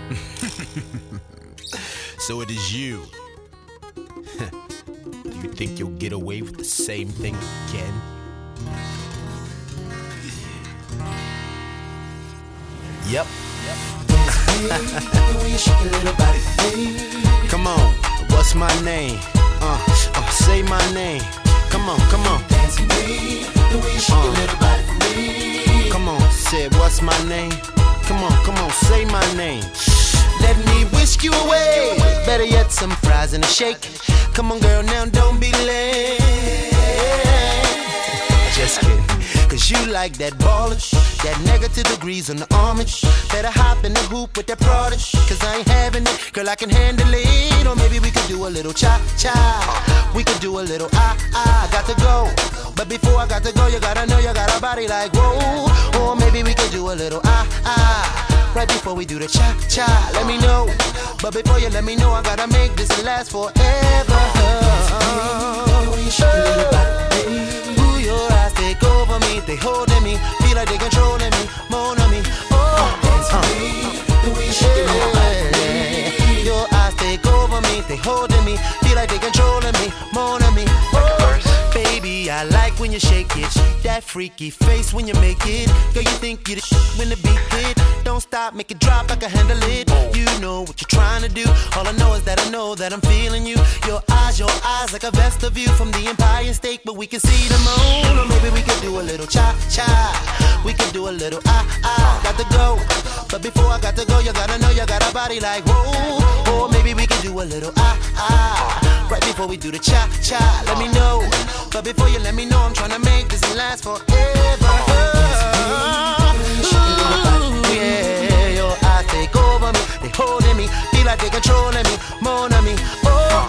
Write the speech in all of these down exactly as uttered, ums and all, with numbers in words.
So it is you. Do you think you'll get away with the same thing again? Yep. Come on, what's my name? Uh, uh, say my name. Come on, come on. Uh, come on, say what's my name? Come on, come on, say my name. Let me whisk you away. Better yet, some fries and a shake. Come on, girl, now don't be late. Just kidding. Cause you like that ballin', that negative degrees on the homage. Better hop in the hoop with that prodigy. Cause I ain't having it, girl, I can handle it. Or maybe we could do a little cha-cha. We could do a little ah-ah. Got to go, but before I got to go, you gotta know you got a body like whoa. Or maybe we could do a little ah-ah. Right before we do the cha-cha, let me know. But before you let me know, I gotta make this last forever. Ooh, your eyes take over me, they holding me, feel like they controlling me, more on me. Oh, dance with me, the way you shake it, yeah. Your eyes take over me, they holding me, feel like they controlling me, more on me. Oh, baby, I like when you shake it, that freaky face when you make it. Girl, you think you the shit when the beat hit. Don't stop, make it drop, I can handle it. You know what you're trying to do. All I know is that I know that I'm feeling you. Your eyes, your eyes, like a vesta view from the Empire State, but we can see the moon. Or maybe we could do a little cha-cha. We could do a little ah-ah. Got to go, but before I got to go, you gotta know you got a body like whoa. Or maybe we could do a little ah-ah. Right before we do the cha-cha, let me know. But before you let me know, I'm trying to make this last forever. Ooh, yeah, your eyes take over me, they holding me, feel like they controlling me, more on me. Oh,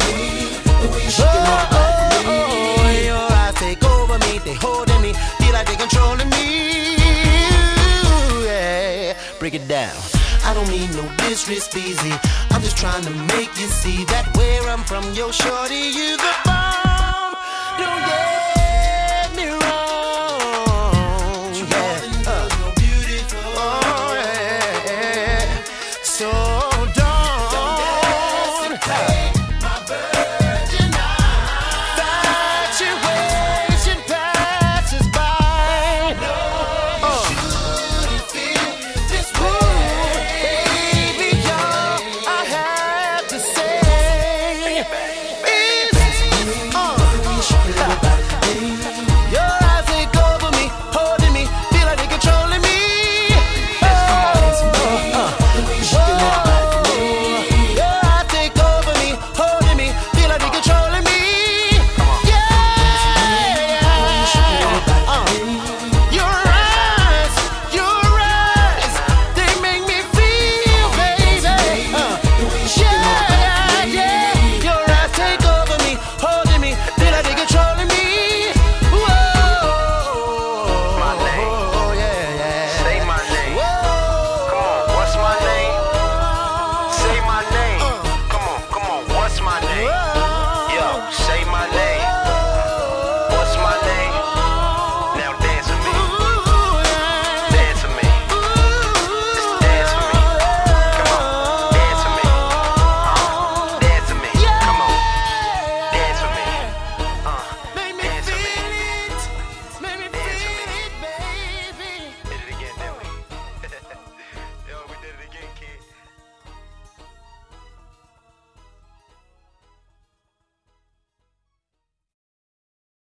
oh, oh, your eyes take over me, they holding me, feel like they controlling me. Yeah, break it down. I don't mean no disrespect, easy. I'm just trying to make you see that where I'm from, yo, shorty, you the bomb. Don't get